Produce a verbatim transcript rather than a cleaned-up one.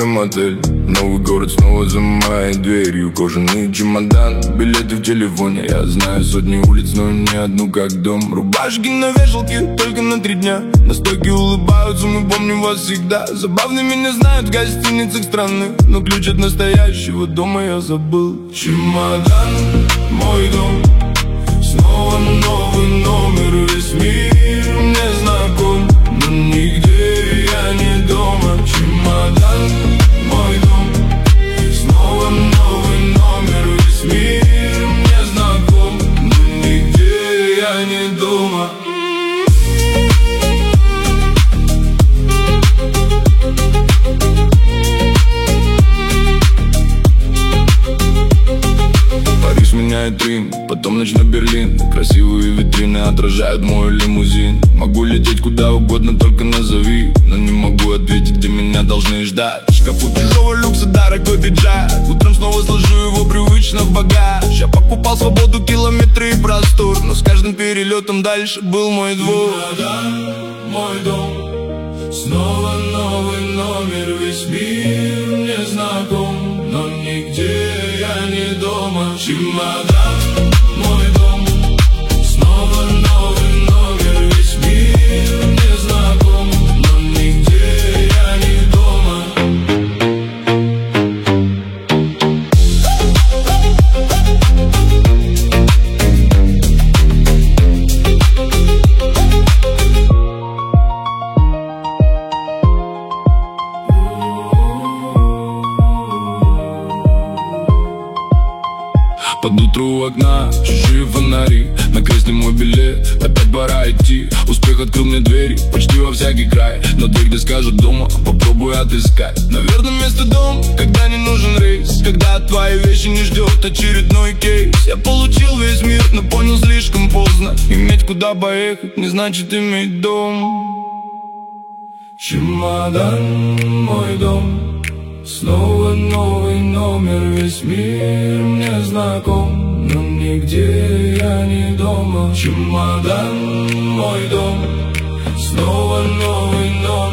или мотель. Новый город снова за моей дверью. Кожаный чемодан, билеты в телефоне. Я знаю сотни улиц, но не одну как дом. Рубашки на вешалке только на три дня. На стойке улыбаются, мы помним вас всегда. Забавными не знают в гостиницах странных, но ключ от настоящего дома я забыл. Чемодан, мой дом. Снова новый номер, весь мир мне знаком, но нигде я не дома. Чемодан, мой дом. Снова новый номер, весь мир мне знаком, но нигде я не дома. Париж меняет Рим, потом ночной Берлин. Красивые витрины отражают мой лимузин. Могу лететь куда угодно, только назови. Но не могу ответить, где меня должны ждать. В шкафу чужого люкса дорогой пиджак. Утром снова сложу его привычно в багаж. Я покупал свободу, километры и простор, но с каждым перелетом дальше был мой двор. Чемодан, мой дом. Снова новый номер, весь мир мне знаком, но нигде я не дома. Чемодан, мой дом. Снова новый номер, весь мир мне знаком, но нигде я не дома. Под утро у окна чужие фонари. На кресле мой билет, опять пора идти. Успех открыл мне двери почти во всякий край, но дверь, где скажут дома, попробую отыскать. Наверное, место дом, когда не нужен рейс, когда твои вещи не ждет очередной кейс. Я получил весь мир, но понял слишком поздно. Иметь куда поехать не значит иметь дом. Чемодан, мой дом. Снова новый номер, весь мир мне знаком, но нигде я не дома. Чемодан, мой дом. Снова новый номер.